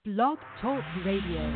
Blog Talk Radio.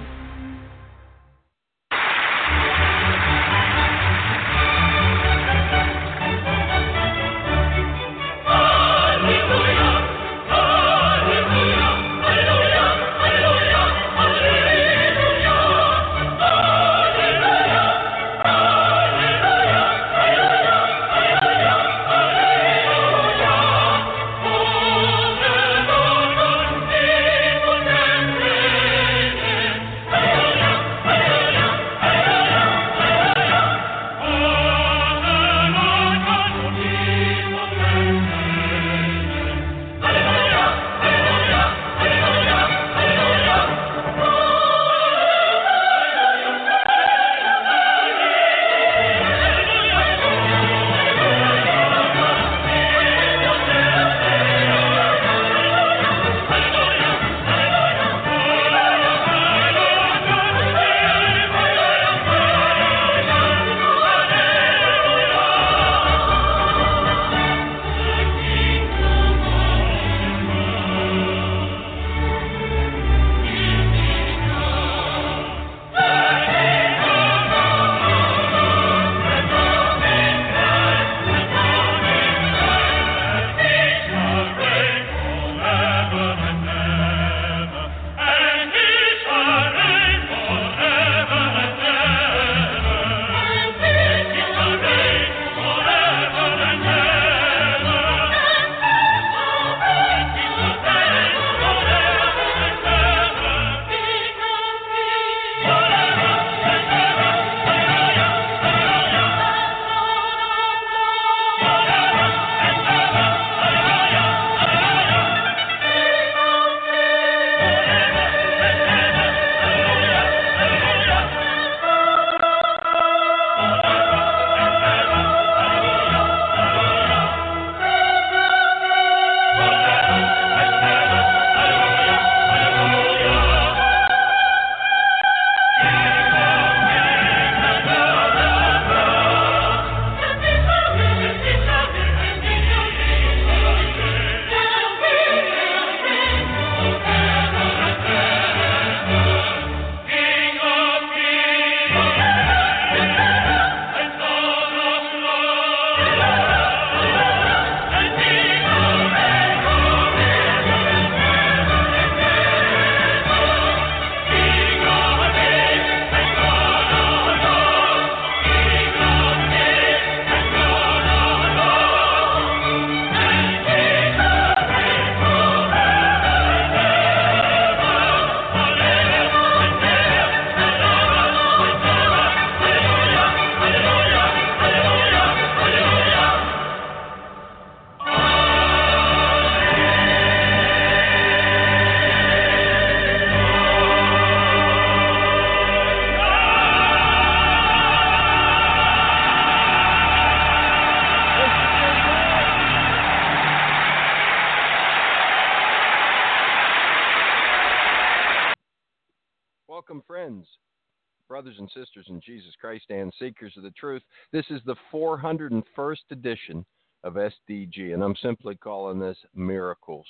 Welcome, friends, brothers and sisters in Jesus Christ, and seekers of the truth. This is the 401st edition of SDG, and I'm simply calling this Miracles.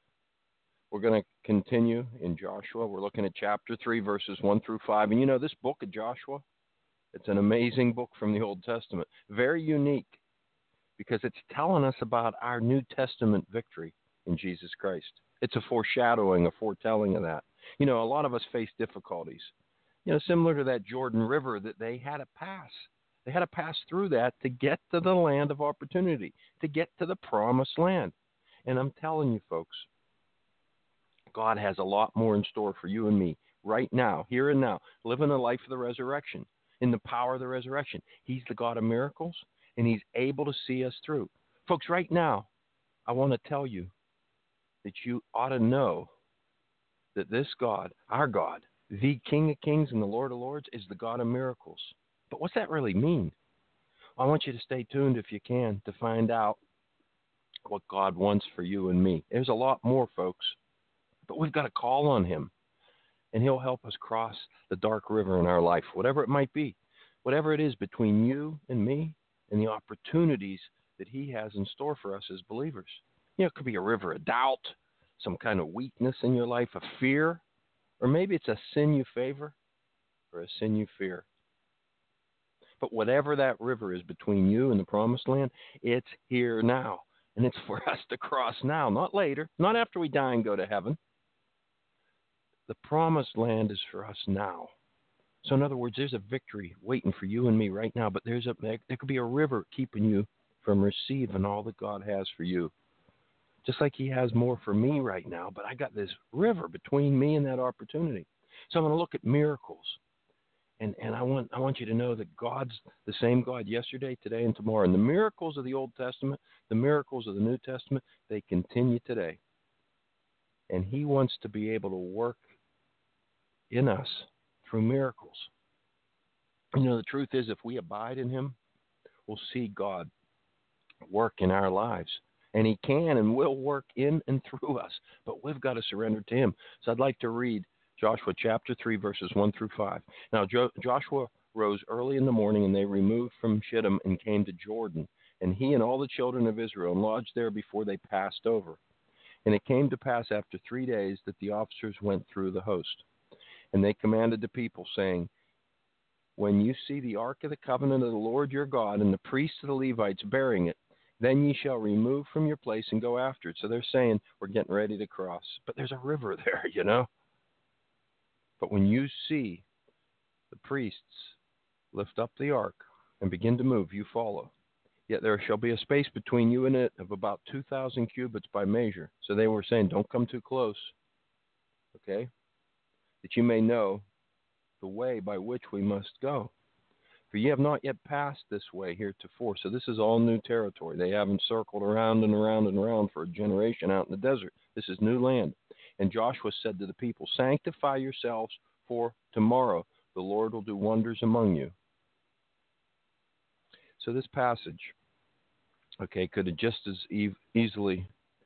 We're going to continue in Joshua. We're looking at chapter 3, verses 1 through 5. And you know, this book of Joshua, it's an amazing book from the Old Testament. Very unique because it's telling us about our New Testament victory in Jesus Christ. It's a foreshadowing, a foretelling of that. You know, a lot of us face difficulties, you know, similar to that Jordan River that they had to pass. They had to pass through that to get to the land of opportunity, to get to the promised land. And I'm telling you, folks, God has a lot more in store for you and me right now, here and now, living the life of the resurrection, in the power of the resurrection. He's the God of miracles, and he's able to see us through. Folks, right now, I want to tell you that you ought to know that this God, our God, the King of Kings and the Lord of Lords, is the God of miracles. But what's that really mean? I want you to stay tuned if you can to find out what God wants for you and me. There's a lot more, folks, but we've got to call on him, and he'll help us cross the dark river in our life, whatever it might be, whatever it is between you and me and the opportunities that he has in store for us as believers. You know, it could be a river of doubt, some kind of weakness in your life, a fear, Or maybe it's a sin you favor or a sin you fear. But whatever that river is between you and the promised land, it's here now. And it's for us to cross now, not later, not after we die and go to heaven. The promised land is for us now. So in other words, there's a victory waiting for you and me right now, but there could be a river keeping you from receiving all that God has for you. Just like he has more for me right now, but I got this river between me and that opportunity. So I'm going to look at miracles. And I want you to know that God's the same God yesterday, today, and tomorrow. And the miracles of the Old Testament, the miracles of the New Testament, they continue today. And he wants to be able to work in us through miracles. You know, the truth is, if we abide in him, we'll see God work in our lives. And he can and will work in and through us. But we've got to surrender to him. So I'd like to read Joshua chapter 3, verses 1 through 5. Now, Joshua rose early in the morning, and they removed from Shittim and came to Jordan. And he and all the children of Israel lodged there before they passed over. And it came to pass after 3 days that the officers went through the host. And they commanded the people, saying, when you see the ark of the covenant of the Lord your God and the priests of the Levites bearing it, then ye shall remove from your place and go after it. So they're saying, we're getting ready to cross. But there's a river there, you know. But when you see the priests lift up the ark and begin to move, you follow. Yet there shall be a space between you and it of about 2,000 cubits by measure. So they were saying, don't come too close, okay, that you may know the way by which we must go. For ye have not yet passed this way heretofore. So this is all new territory. They haven't circled around and around and around for a generation out in the desert. This is new land. And Joshua said to the people, sanctify yourselves, for tomorrow the Lord will do wonders among you. So this passage, okay, could have just as easily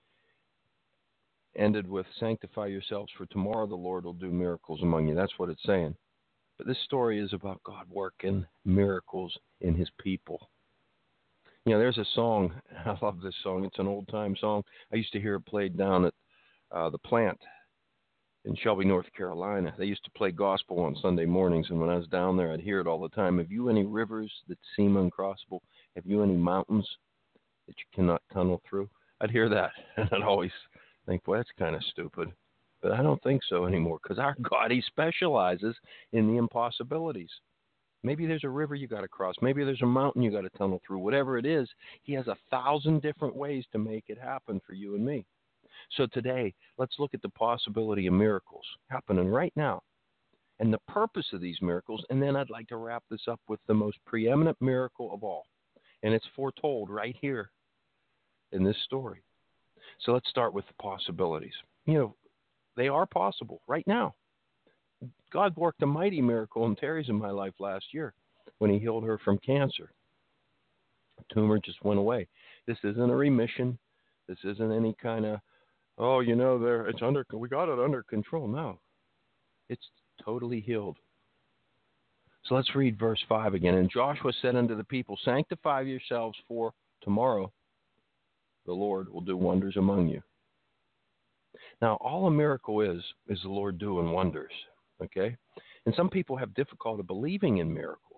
ended with sanctify yourselves, for tomorrow the Lord will do miracles among you. That's what it's saying. But this story is about God working miracles in his people. You know, there's a song. I love this song. It's an old-time song. I used to hear it played down at the plant in Shelby, North Carolina. They used to play gospel on Sunday mornings, and when I was down there, I'd hear it all the time. Have you any rivers that seem uncrossable? Have you any mountains that you cannot tunnel through? I'd hear that, and I'd always think, well, that's kind of stupid. But I don't think so anymore, because our God, he specializes in the impossibilities. Maybe there's a river you got to cross. Maybe there's a mountain you got to tunnel through. Whatever it is, he has 1,000 different ways to make it happen for you and me. So today, let's look at the possibility of miracles happening right now and the purpose of these miracles. And then I'd like to wrap this up with the most preeminent miracle of all. And it's foretold right here in this story. So let's start with the possibilities. You know, they are possible right now. God worked a mighty miracle in Terry's in my life last year when he healed her from cancer. The tumor just went away. This isn't a remission. This isn't any kind of, oh, you know, we got it under control. No, it's totally healed. So let's read verse 5 again. And Joshua said unto the people, sanctify yourselves, for tomorrow the Lord will do wonders among you. Now, all a miracle is the Lord doing wonders, okay? And some people have difficulty believing in miracles.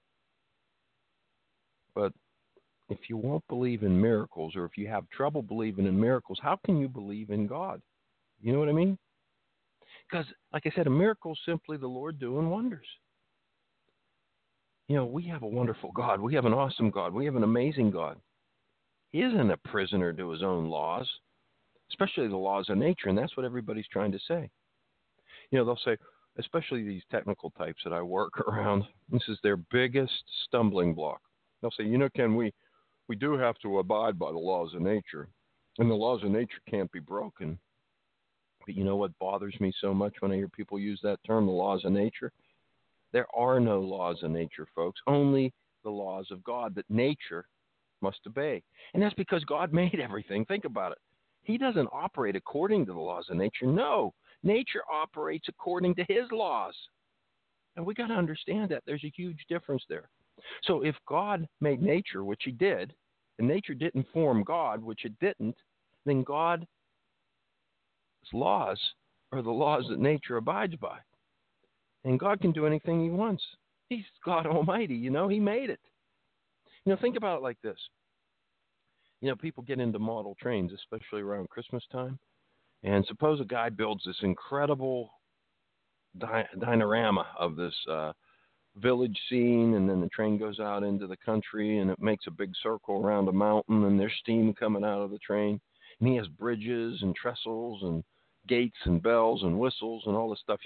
But if you won't believe in miracles, or if you have trouble believing in miracles, how can you believe in God? You know what I mean? Because, like I said, a miracle is simply the Lord doing wonders. You know, we have a wonderful God. We have an awesome God. We have an amazing God. He isn't a prisoner to his own laws, especially the laws of nature, and that's what everybody's trying to say. You know, they'll say, especially these technical types that I work around, this is their biggest stumbling block. They'll say, you know, Ken, we do have to abide by the laws of nature, and the laws of nature can't be broken. But you know what bothers me so much when I hear people use that term, the laws of nature? There are no laws of nature, folks, only the laws of God that nature must obey. And that's because God made everything. Think about it. He doesn't operate according to the laws of nature. No, nature operates according to his laws. And we got to understand that. There's a huge difference there. So if God made nature, which he did, and nature didn't form God, which it didn't, then God's laws are the laws that nature abides by. And God can do anything he wants. He's God Almighty, He made it. Think about it like this. People get into model trains, especially around Christmas time. And suppose a guy builds this incredible diorama of this village scene, and then the train goes out into the country, and it makes a big circle around a mountain, and there's steam coming out of the train. And he has bridges and trestles and gates and bells and whistles and all this stuff,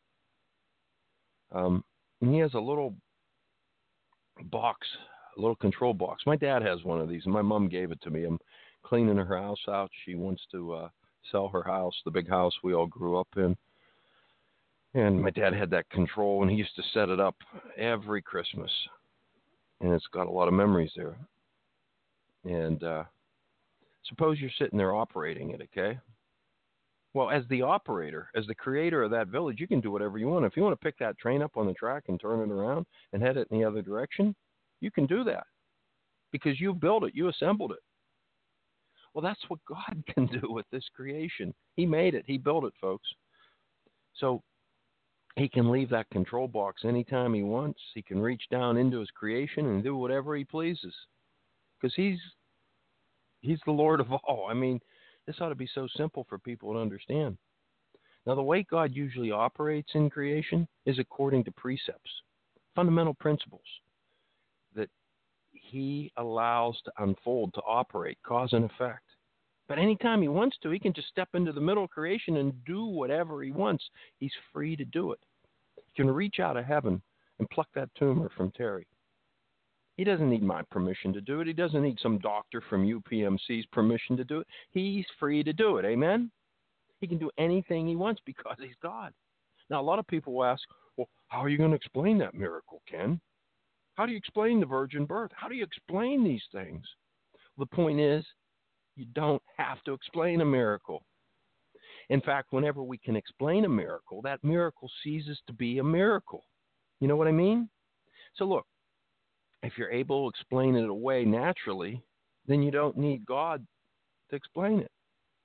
and he has a little box, a little control box. My dad has one of these, and my mom gave it to me. I'm cleaning her house out. She wants to sell her house, the big house we all grew up in. And my dad had that control, and he used to set it up every Christmas. And it's got a lot of memories there. And suppose you're sitting there operating it, okay? Well, as the operator, as the creator of that village, you can do whatever you want. If you want to pick that train up on the track and turn it around and head it in the other direction, you can do that because you built it. You assembled it. Well, that's what God can do with this creation. He made it. He built it, folks. So he can leave that control box anytime he wants. He can reach down into his creation and do whatever he pleases because he's the Lord of all. I mean, this ought to be so simple for people to understand. Now, the way God usually operates in creation is according to precepts, fundamental principles that he allows to unfold, to operate, cause and effect. But anytime he wants to, he can just step into the middle of creation and do whatever he wants. He's free to do it. He can reach out of heaven and pluck that tumor from Terry. He doesn't need my permission to do it. He doesn't need some doctor from UPMC's permission to do it. He's free to do it. Amen? He can do anything he wants because he's God. Now, a lot of people will ask, well, how are you going to explain that miracle, Ken? How do you explain the virgin birth? How do you explain these things? The point is, you don't have to explain a miracle. In fact, whenever we can explain a miracle, that miracle ceases to be a miracle. You know what I mean? So look, if you're able to explain it away naturally, then you don't need God to explain it.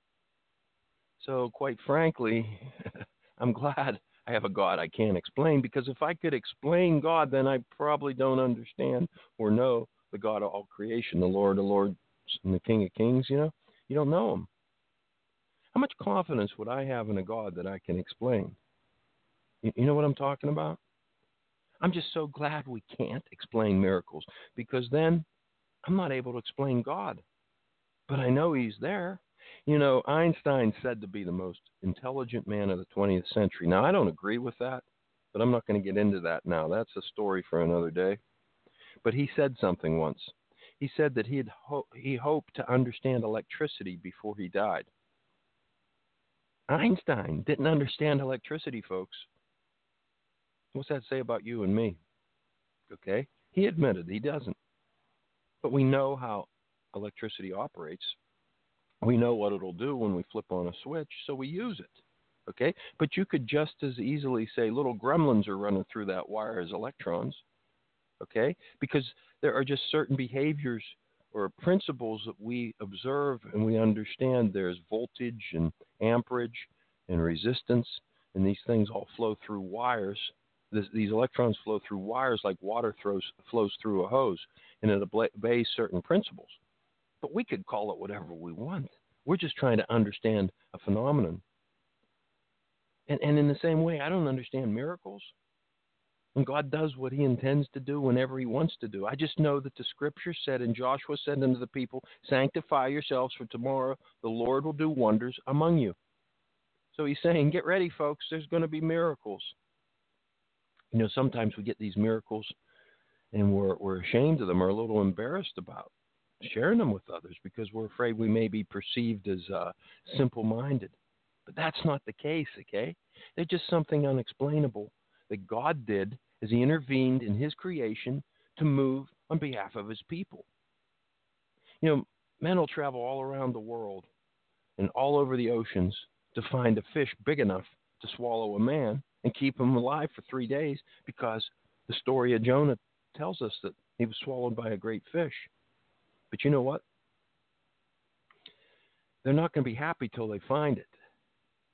So quite frankly, I'm glad I have a God I can't explain, because if I could explain God, then I probably don't understand or know the God of all creation, the Lord of lords and the King of kings, You don't know him. How much confidence would I have in a God that I can explain? You know what I'm talking about? I'm just so glad we can't explain miracles, because then I'm not able to explain God. But I know he's there. Einstein's said to be the most intelligent man of the 20th century. Now, I don't agree with that, but I'm not going to get into that now. That's a story for another day. But he said something once. He said that he hoped to understand electricity before he died. Einstein didn't understand electricity, folks. What's that say about you and me? Okay? He admitted he doesn't. But we know how electricity operates. We know what it'll do when we flip on a switch, so we use it. Okay? But you could just as easily say little gremlins are running through that wire as electrons. Okay? Because there are just certain behaviors or principles that we observe and we understand. There's voltage and amperage and resistance, and these things all flow through wires. These electrons flow through wires like water flows through a hose, and it obeys certain principles. But we could call it whatever we want. We're just trying to understand a phenomenon. And in the same way, I don't understand miracles. And God does what he intends to do whenever he wants to do. I just know that the scripture said, and Joshua said unto the people, sanctify yourselves, for tomorrow the Lord will do wonders among you. So he's saying, get ready, folks. There's going to be miracles. Sometimes we get these miracles and we're ashamed of them or a little embarrassed about sharing them with others because we're afraid we may be perceived as simple-minded. But that's not the case, okay? They're just something unexplainable that God did as he intervened in his creation to move on behalf of his people. Men will travel all around the world and all over the oceans to find a fish big enough to swallow a man and keep him alive for 3 days, because the story of Jonah tells us that he was swallowed by a great fish. But you know what? They're not going to be happy till they find it.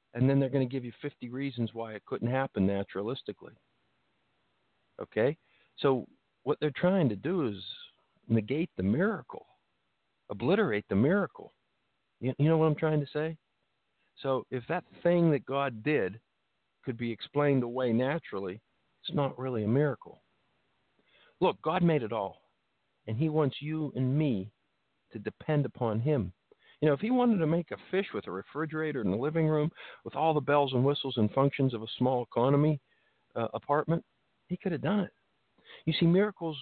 And then they're going to give you 50 reasons why it couldn't happen naturalistically. Okay? So what they're trying to do is negate the miracle, obliterate the miracle. You know what I'm trying to say? So if that thing that God did could be explained away naturally, it's not really a miracle. Look, God made it all, and he wants you and me to depend upon him. You know, if he wanted to make a fish with a refrigerator in the living room, with all the bells and whistles and functions of a small economy apartment, he could have done it. You see, miracles,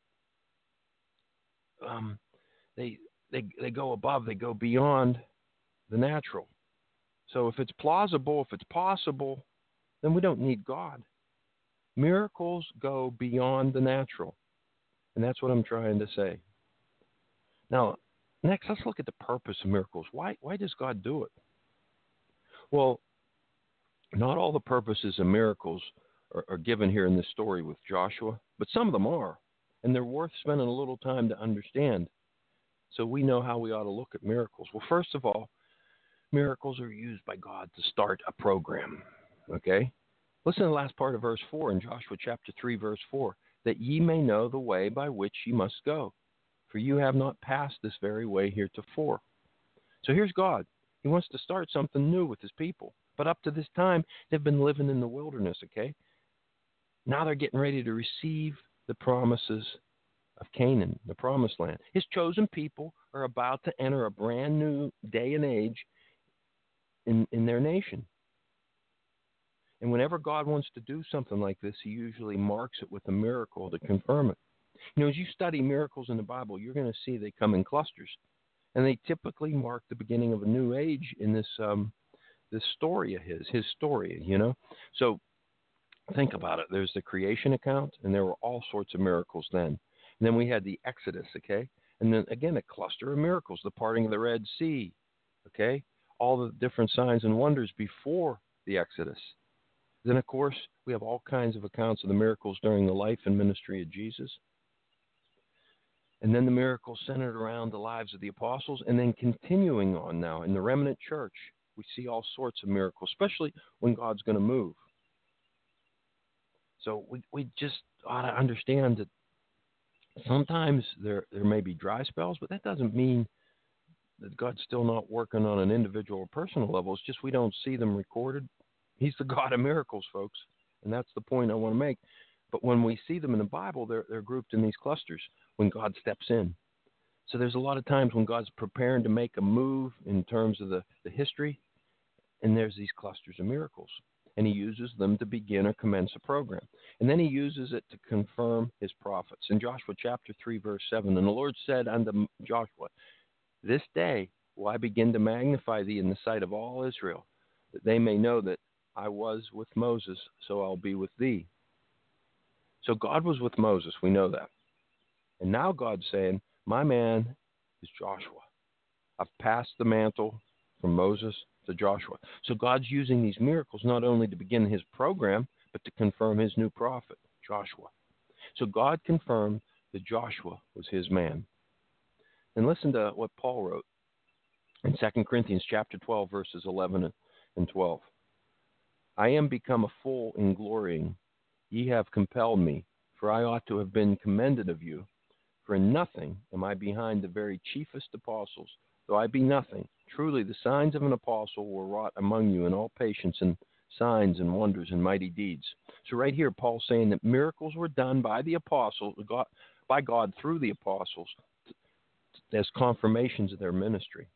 they go above, they go beyond the natural. So if it's plausible, if it's possible, then we don't need God. Miracles go beyond the natural, and that's what I'm trying to say. Now, next, let's look at the purpose of miracles. Why does God do it? Well, not all the purposes of miracles are given here in this story with Joshua, but some of them are, and they're worth spending a little time to understand so we know how we ought to look at miracles. Well, first of all, miracles are used by God to start a program, okay? Listen to the last part of verse 4 in Joshua chapter 3, verse 4, that ye may know the way by which ye must go, for you have not passed this very way heretofore. So here's God. He wants to start something new with his people. But up to this time, they've been living in the wilderness, okay? Now they're getting ready to receive the promises of Canaan, the promised land. His chosen people are about to enter a brand new day and age in their nation. And whenever God wants to do something like this, he usually marks it with a miracle to confirm it. You know, as you study miracles in the Bible, you're going to see they come in clusters. And they typically mark the beginning of a new age in this story of his story, you know. So think about it. There's the creation account, and there were all sorts of miracles then. And then we had the Exodus, okay? And then, again, a cluster of miracles, the parting of the Red Sea, okay? All the different signs and wonders before the Exodus. Then, of course, we have all kinds of accounts of the miracles during the life and ministry of Jesus. And then the miracles centered around the lives of the apostles. And then continuing on now in the remnant church, we see all sorts of miracles, especially when God's going to move. So we just ought to understand that sometimes there may be dry spells, but that doesn't mean that God's still not working on an individual or personal level. It's just we don't see them recorded. He's the God of miracles, folks, and that's the point I want to make. But when we see them in the Bible, they're grouped in these clusters when God steps in. So there's a lot of times when God's preparing to make a move in terms of the history, and there's these clusters of miracles. And he uses them to begin or commence a program. And then he uses it to confirm his prophets. In Joshua chapter 3, verse 7, and the Lord said unto Joshua, this day will I begin to magnify thee in the sight of all Israel, that they may know that I was with Moses, so I'll be with thee. So God was with Moses, we know that. And now God's saying, my man is Joshua. I've passed the mantle from Moses to Joshua. So God's using these miracles not only to begin his program, but to confirm his new prophet, Joshua. So God confirmed that Joshua was his man. And listen to what Paul wrote in 2 Corinthians chapter 12, verses 11 and 12. I am become a fool in glorying. Ye have compelled me, for I ought to have been commended of you. For in nothing am I behind the very chiefest apostles, though I be nothing. Truly the signs of an apostle were wrought among you in all patience and signs and wonders and mighty deeds. So right here, Paul's saying that miracles were done by the apostles, by God through the apostles, as confirmations of their ministry.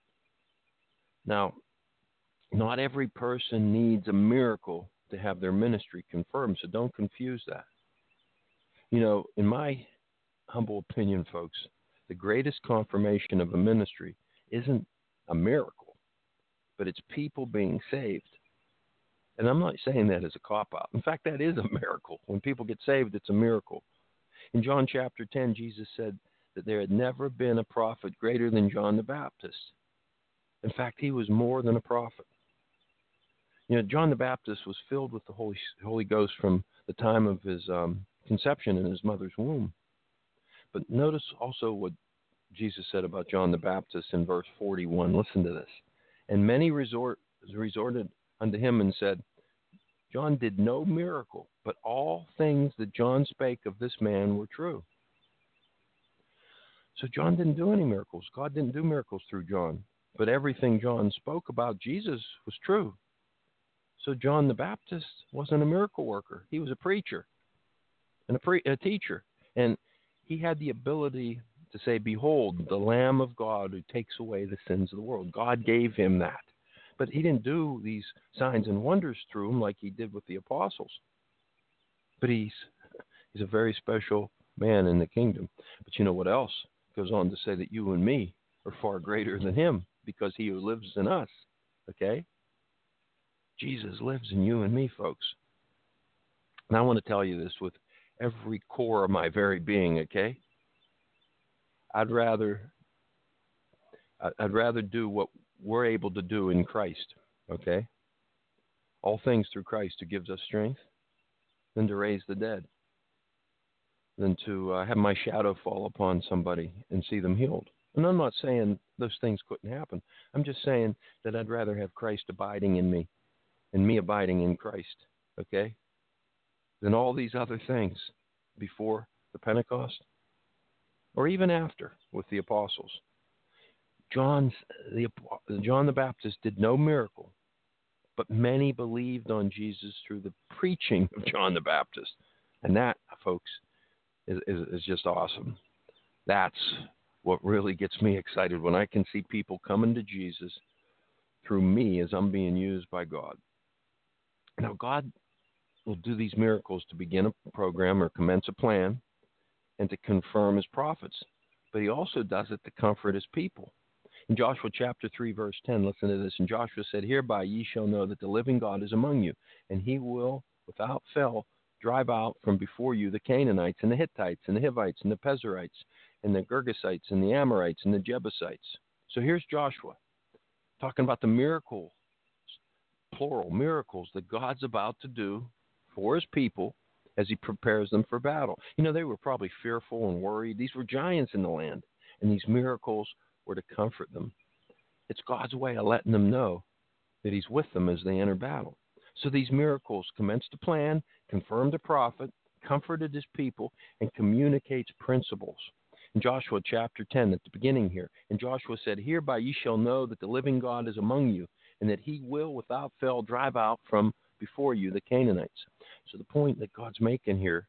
Now, not every person needs a miracle to have their ministry confirmed, so don't confuse that. You know, in my humble opinion, folks, the greatest confirmation of a ministry isn't a miracle, but it's people being saved. And I'm not saying that as a cop-out. In fact, that is a miracle. When people get saved, it's a miracle. In John chapter 10, Jesus said that there had never been a prophet greater than John the Baptist. In fact, he was more than a prophet. You know, John the Baptist was filled with the Holy Ghost from the time of his conception in his mother's womb. But notice also what Jesus said about John the Baptist in verse 41. Listen to this. And many resorted unto him and said, John did no miracle, but all things that John spake of this man were true. So John didn't do any miracles. God didn't do miracles through John. But everything John spoke about Jesus was true. So John the Baptist wasn't a miracle worker. He was a preacher and a teacher. And he had the ability to say, behold, the Lamb of God who takes away the sins of the world. God gave him that. But he didn't do these signs and wonders through him like he did with the apostles. But he's a very special man in the kingdom. But you know what else? It goes on to say that you and me are far greater than him because he who lives in us, okay? Jesus lives in you and me, folks. And I want to tell you this with every core of my very being, okay? I'd rather do what we're able to do in Christ, okay? All things through Christ who gives us strength, than to raise the dead, than to have my shadow fall upon somebody and see them healed. And I'm not saying those things couldn't happen. I'm just saying that I'd rather have Christ abiding in me and me abiding in Christ, okay, than all these other things before the Pentecost or even after with the apostles. John the Baptist did no miracle, but many believed on Jesus through the preaching of John the Baptist. And that, folks, is just awesome. That's what really gets me excited, when I can see people coming to Jesus through me as I'm being used by God. Now, God will do these miracles to begin a program or commence a plan and to confirm his prophets. But he also does it to comfort his people. In Joshua chapter 3, verse 10, listen to this. And Joshua said, hereby ye shall know that the living God is among you, and he will without fail drive out from before you the Canaanites and the Hittites and the Hivites and the Pezerites and the Girgasites and the Amorites and the Jebusites. So here's Joshua talking about the miracles, plural miracles, that God's about to do for his people as he prepares them for battle. You know, they were probably fearful and worried. These were giants in the land, and these miracles were to comfort them. It's God's way of letting them know that he's with them as they enter battle. So these miracles commenced a plan, confirmed a prophet, comforted his people, and communicates principles. In Joshua chapter 10, at the beginning here, and Joshua said, hereby ye shall know that the living God is among you, and that he will without fail drive out from before you the Canaanites. So the point that God's making here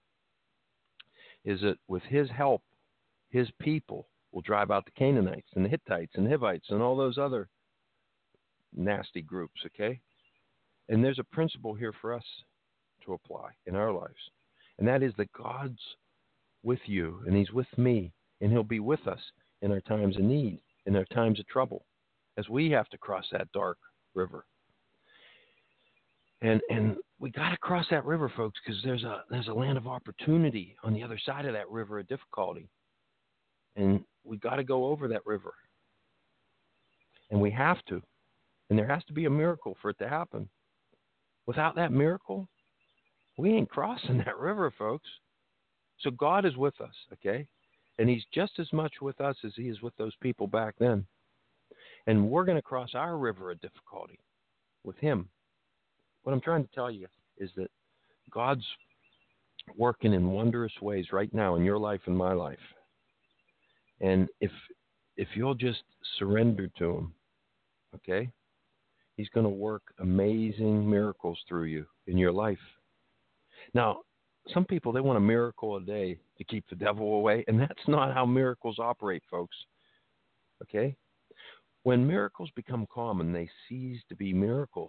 is that with his help, his people will drive out the Canaanites and the Hittites and the Hivites and all those other nasty groups, okay? And there's a principle here for us to apply in our lives, and that is that God's with you, and he's with me, and he'll be with us in our times of need, in our times of trouble, as we have to cross that dark river. And we got to cross that river, folks, because there's a land of opportunity on the other side of that river of difficulty. And we got to go over that river. And we have to. And there has to be a miracle for it to happen. Without that miracle, we ain't crossing that river, folks. So God is with us, okay? And he's just as much with us as he is with those people back then. And we're going to cross our river of difficulty with him. What I'm trying to tell you is that God's working in wondrous ways right now in your life and my life. And if you'll just surrender to him, okay, he's going to work amazing miracles through you in your life. Now, some people, they want a miracle a day to keep the devil away, and that's not how miracles operate, folks, okay? When miracles become common, they cease to be miracles.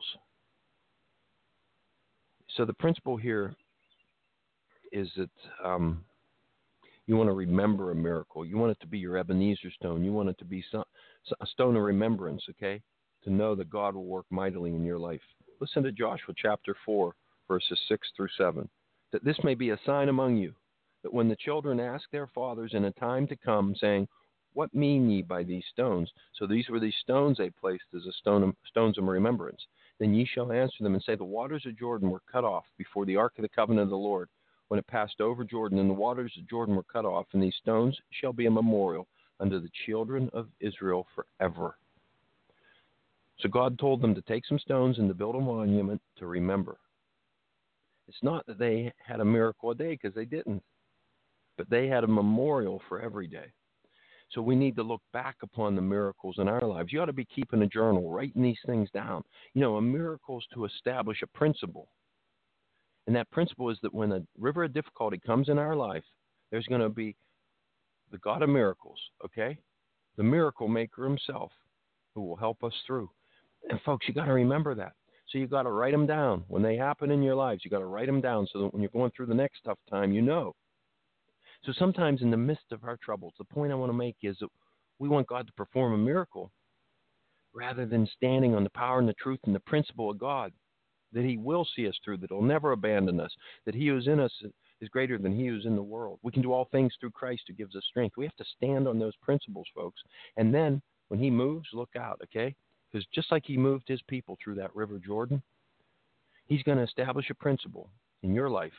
So the principle here is that you want to remember a miracle. You want it to be your Ebenezer stone. You want it to be a stone of remembrance, okay, to know that God will work mightily in your life. Listen to Joshua chapter 4, verses 6 through 7. That this may be a sign among you, that when the children ask their fathers in a time to come, saying, what mean ye by these stones? So these were these stones they placed as stones of remembrance. Then ye shall answer them and say, the waters of Jordan were cut off before the ark of the covenant of the Lord, when it passed over Jordan, and the waters of Jordan were cut off, and these stones shall be a memorial unto the children of Israel forever. So God told them to take some stones and to build a monument to remember. It's not that they had a miracle a day, because they didn't, but they had a memorial for every day. So we need to look back upon the miracles in our lives. You ought to be keeping a journal, writing these things down. A miracle is to establish a principle. And that principle is that when a river of difficulty comes in our life, there's going to be the God of miracles, okay? The miracle maker himself who will help us through. And folks, you got to remember that. So you got to write them down. When they happen in your lives, you got to write them down so that when you're going through the next tough time, you know. So sometimes in the midst of our troubles, the point I want to make is that we want God to perform a miracle rather than standing on the power and the truth and the principle of God, that he will see us through, that he'll never abandon us, that he who is in us is greater than he who is in the world. We can do all things through Christ who gives us strength. We have to stand on those principles, folks. And then when he moves, look out, okay? Because just like he moved his people through that river Jordan, he's going to establish a principle in your life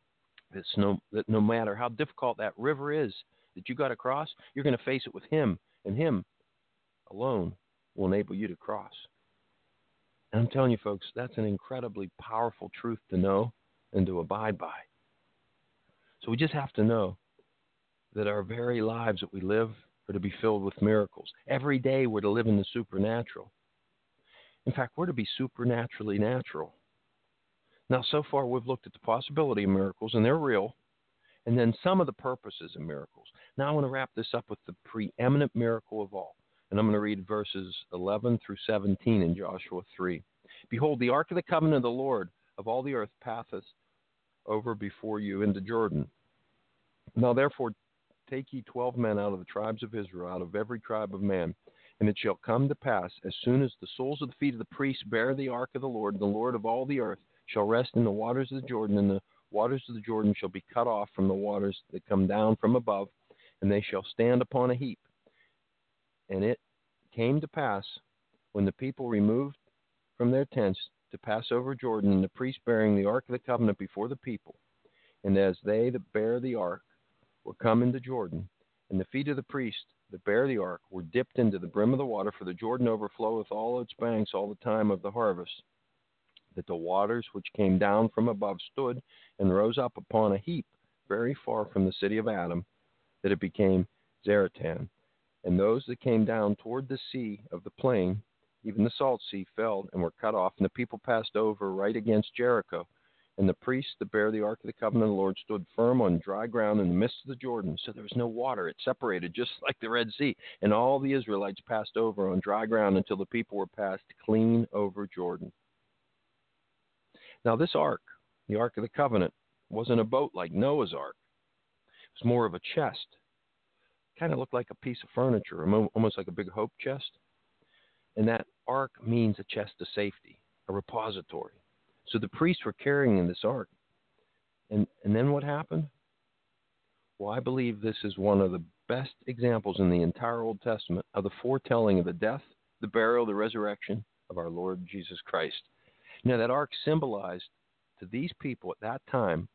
that no matter how difficult that river is that you got to cross, you're going to face it with him, and him alone will enable you to cross. And I'm telling you, folks, that's an incredibly powerful truth to know and to abide by. So we just have to know that our very lives that we live are to be filled with miracles. Every day we're to live in the supernatural. In fact, we're to be supernaturally natural. Now, so far, we've looked at the possibility of miracles, and they're real, and then some of the purposes of miracles. Now I want to wrap this up with the preeminent miracle of all, and I'm going to read verses 11 through 17 in Joshua 3. Behold, the ark of the covenant of the Lord of all the earth passeth over before you into Jordan. Now, therefore, take ye 12 men out of the tribes of Israel, out of every tribe of man. And it shall come to pass, as soon as the soles of the feet of the priests bear the ark of the Lord of all the earth, shall rest in the waters of the Jordan, and the waters of the Jordan shall be cut off from the waters that come down from above, and they shall stand upon a heap. And it came to pass, when the people removed from their tents to pass over Jordan, and the priests bearing the ark of the covenant before the people, and as they that bear the ark were come into Jordan, and the feet of the priests that bear the ark were dipped into the brim of the water, for the Jordan overfloweth all its banks all the time of the harvest, that the waters which came down from above stood and rose up upon a heap very far from the city of Adam, that it became Zaratan. And those that came down toward the sea of the plain, even the salt sea, fell and were cut off, and the people passed over right against Jericho. And the priests that bear the ark of the covenant of the Lord stood firm on dry ground in the midst of the Jordan. So there was no water. It separated just like the Red Sea. And all the Israelites passed over on dry ground until the people were passed clean over Jordan. Now this ark, the Ark of the Covenant, wasn't a boat like Noah's Ark. It was more of a chest. Kind of looked like a piece of furniture, almost like a big hope chest. And that ark means a chest of safety, a repository. So the priests were carrying in this ark. And then what happened? Well, I believe this is one of the best examples in the entire Old Testament of the foretelling of the death, the burial, the resurrection of our Lord Jesus Christ. Now, that ark symbolized to these people at that time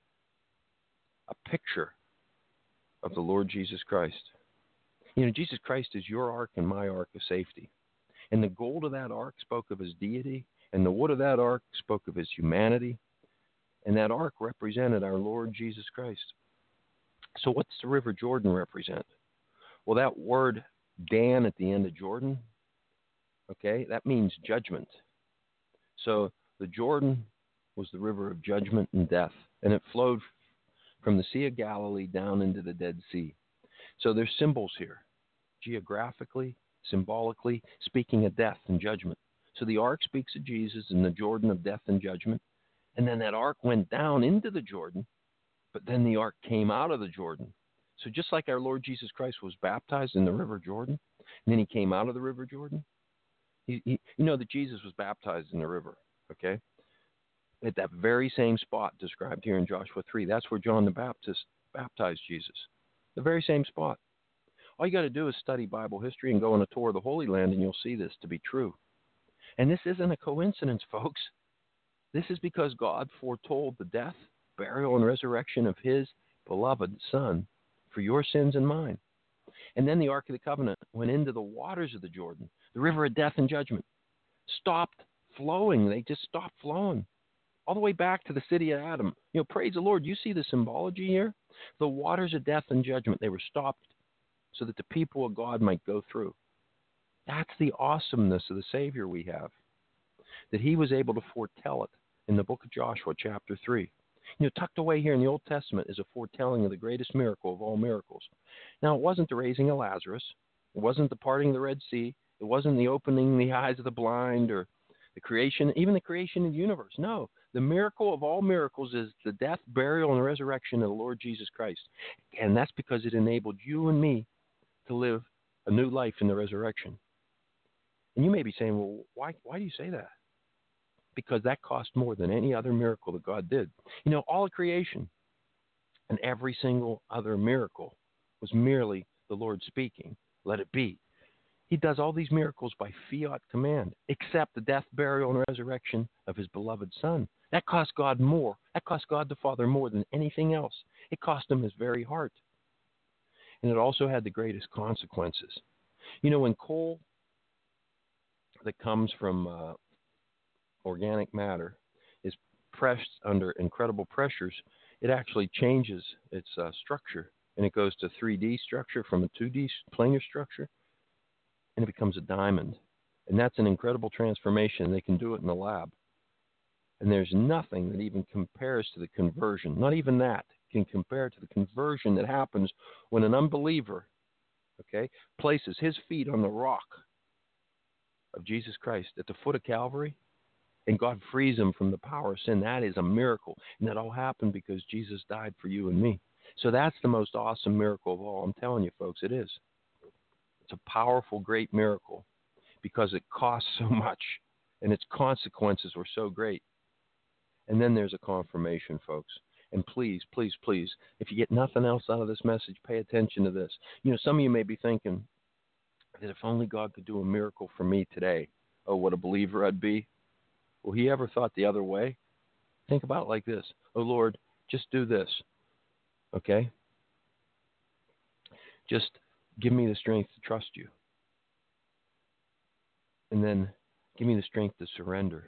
a picture of the Lord Jesus Christ. Jesus Christ is your ark and my ark of safety. And the gold of that ark spoke of his deity, and the wood of that ark spoke of his humanity. And that ark represented our Lord Jesus Christ. So what's the River Jordan represent? Well, that word Dan at the end of Jordan, okay, that means judgment. So the Jordan was the river of judgment and death, and it flowed from the Sea of Galilee down into the Dead Sea. So there's symbols here, geographically, symbolically, speaking of death and judgment. So the ark speaks of Jesus in the Jordan of death and judgment, and then that ark went down into the Jordan, but then the ark came out of the Jordan. So just like our Lord Jesus Christ was baptized in the River Jordan, and then he came out of the River Jordan, you know that Jesus was baptized in the river, okay? At that very same spot described here in Joshua 3. That's where John the Baptist baptized Jesus. The very same spot. All you got to do is study Bible history and go on a tour of the Holy Land, and you'll see this to be true. And this isn't a coincidence, folks. This is because God foretold the death, burial, and resurrection of his beloved Son for your sins and mine. And then the Ark of the Covenant went into the waters of the Jordan, the river of death and judgment. stopped flowing. They just stopped flowing. All the way back to the city of Adam. Praise the Lord. You see the symbology here? The waters of death and judgment, they were stopped so that the people of God might go through. That's the awesomeness of the Savior we have, that he was able to foretell it in the book of Joshua, chapter 3. Tucked away here in the Old Testament is a foretelling of the greatest miracle of all miracles. Now, it wasn't the raising of Lazarus. It wasn't the parting of the Red Sea. It wasn't the opening the eyes of the blind or the creation, even the creation of the universe. No, the miracle of all miracles is the death, burial, and resurrection of the Lord Jesus Christ. And that's because it enabled you and me to live a new life in the resurrection. And you may be saying, well, why do you say that? Because that cost more than any other miracle that God did. All of creation and every single other miracle was merely the Lord speaking, let it be. He does all these miracles by fiat command, except the death, burial, and resurrection of his beloved Son. That cost God more. That cost God the Father more than anything else. It cost him his very heart. And it also had the greatest consequences. When coal that comes from organic matter is pressed under incredible pressures, it actually changes its structure. And it goes to 3D structure from a 2D planar structure. And it becomes a diamond. And that's an incredible transformation. They can do it in the lab. And there's nothing that even compares to the conversion. Not even that can compare to the conversion that happens when an unbeliever, places his feet on the rock of Jesus Christ at the foot of Calvary, and God frees him from the power of sin. That is a miracle. And that all happened because Jesus died for you and me. So that's the most awesome miracle of all. I'm telling you, folks, it is. It's a powerful, great miracle because it costs so much and its consequences were so great. And then there's a confirmation, folks. And please, please, please, if you get nothing else out of this message, pay attention to this. Some of you may be thinking that if only God could do a miracle for me today, oh, what a believer I'd be. Well, he ever thought the other way? Think about it like this. Oh, Lord, just do this. Okay? Just give me the strength to trust you. And then give me the strength to surrender.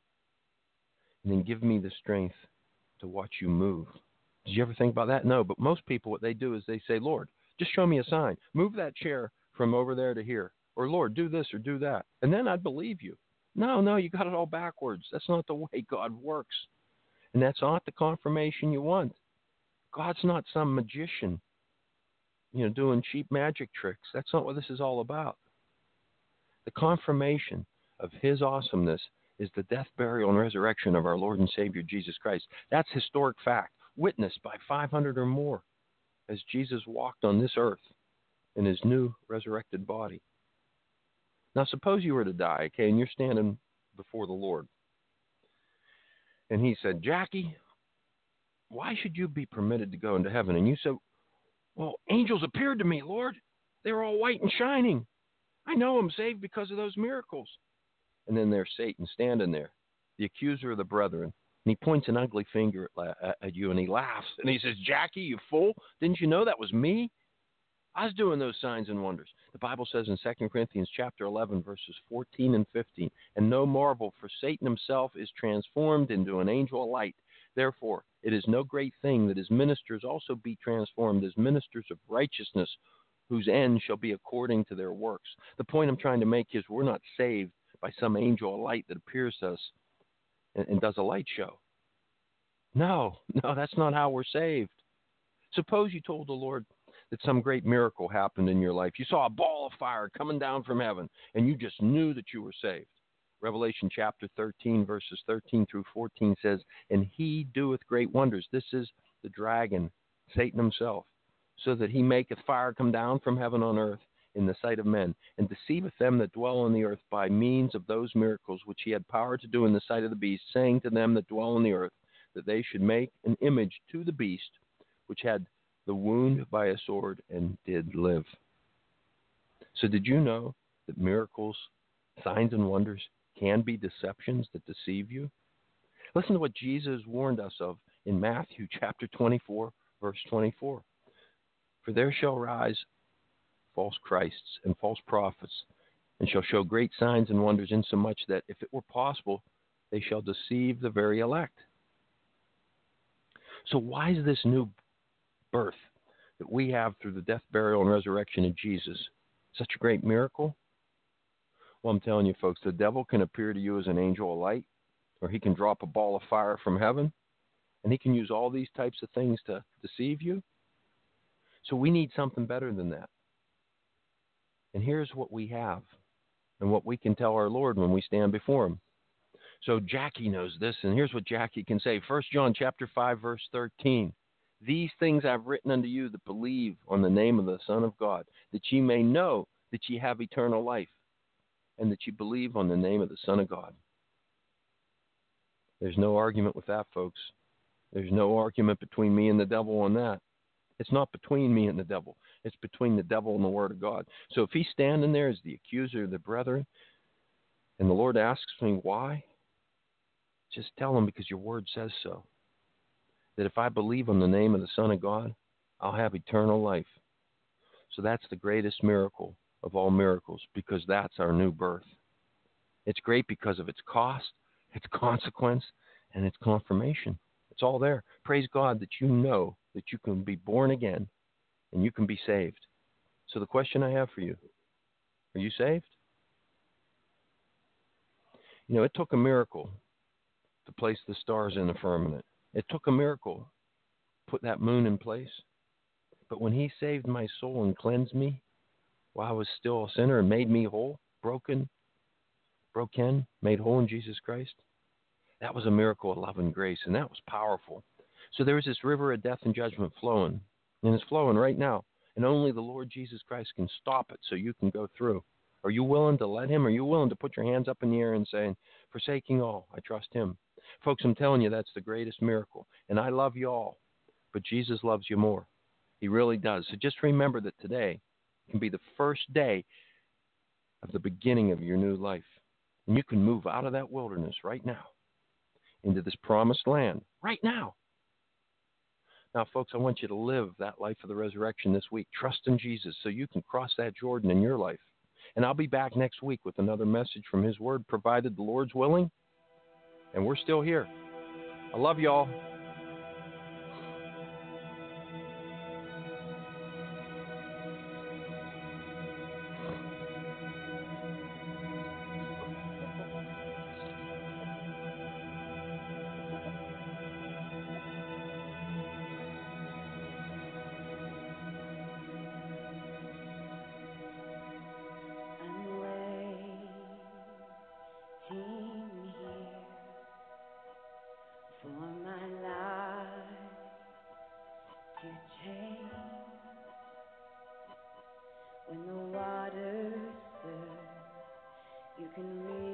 And then give me the strength to watch you move. Did you ever think about that? No, but most people, what they do is they say, Lord, just show me a sign. Move that chair from over there to here. Or, Lord, do this or do that. And then I'd believe you. No, you got it all backwards. That's not the way God works. And that's not the confirmation you want. God's not some magician, doing cheap magic tricks. That's not what this is all about. The confirmation of his awesomeness is the death, burial, and resurrection of our Lord and Savior, Jesus Christ. That's historic fact, witnessed by 500 or more as Jesus walked on this earth in his new resurrected body. Now, suppose you were to die, and you're standing before the Lord. And he said, Jackie, why should you be permitted to go into heaven? And you said, well, angels appeared to me, Lord. They were all white and shining. I know I'm saved because of those miracles. And then there's Satan standing there, the accuser of the brethren. And he points an ugly finger at you, and he laughs. And he says, Jackie, you fool, didn't you know that was me? I was doing those signs and wonders. The Bible says in 2 Corinthians chapter 11, verses 14 and 15, and no marvel, for Satan himself is transformed into an angel of light. Therefore, it is no great thing that his ministers also be transformed as ministers of righteousness, whose end shall be according to their works. The point I'm trying to make is we're not saved by some angel of light that appears to us and does a light show. No, that's not how we're saved. Suppose you told the Lord that some great miracle happened in your life. You saw a ball of fire coming down from heaven, and you just knew that you were saved. Revelation chapter 13, verses 13 through 14 says, and he doeth great wonders. This is the dragon, Satan himself, so that he maketh fire come down from heaven on earth in the sight of men, and deceiveth them that dwell on the earth by means of those miracles which he had power to do in the sight of the beast, saying to them that dwell on the earth, that they should make an image to the beast, which had the wound by a sword and did live. So did you know that miracles, signs, and wonders can be deceptions that deceive you? Listen to what Jesus warned us of in Matthew chapter 24, verse 24. For there shall rise false Christs and false prophets, and shall show great signs and wonders, insomuch that, if it were possible, they shall deceive the very elect. So why is this new birth that we have through the death, burial, and resurrection of Jesus such a great miracle? Well, I'm telling you, folks, the devil can appear to you as an angel of light, or he can drop a ball of fire from heaven, and he can use all these types of things to deceive you. So we need something better than that. And here's what we have and what we can tell our Lord when we stand before him. So Jackie knows this, and here's what Jackie can say. 1 John chapter 5, verse 13. These things I've written unto you that believe on the name of the Son of God, that ye may know that ye have eternal life, and that ye believe on the name of the Son of God. There's no argument with that, folks. There's no argument between me and the devil on that. It's not between me and the devil. It's between the devil and the Word of God. So if he's standing there as the accuser of the brethren, and the Lord asks me why, just tell him, because your Word says so, that if I believe on the name of the Son of God, I'll have eternal life. So that's the greatest miracle of all miracles, because that's our new birth. It's great because of its cost, its consequence, and its confirmation. It's all there. Praise God that you know that you can be born again and you can be saved. So the question I have for you, are you saved? You know, it took a miracle to place the stars in the firmament. It took a miracle to put that moon in place. But when he saved my soul and cleansed me while I was still a sinner and made me whole, broken, made whole in Jesus Christ, that was a miracle of love and grace, and that was powerful. So there was this river of death and judgment flowing, and it's flowing right now. And only the Lord Jesus Christ can stop it so you can go through. Are you willing to let him? Are you willing to put your hands up in the air and saying, forsaking all, I trust him? Folks, I'm telling you, that's the greatest miracle. And I love you all, but Jesus loves you more. He really does. So just remember that today can be the first day of the beginning of your new life. And you can move out of that wilderness right now into this promised land right now. Now, folks, I want you to live that life of the resurrection this week. Trust in Jesus so you can cross that Jordan in your life. And I'll be back next week with another message from his word, provided the Lord's willing. And we're still here. I love y'all. When the waters stir, you can read.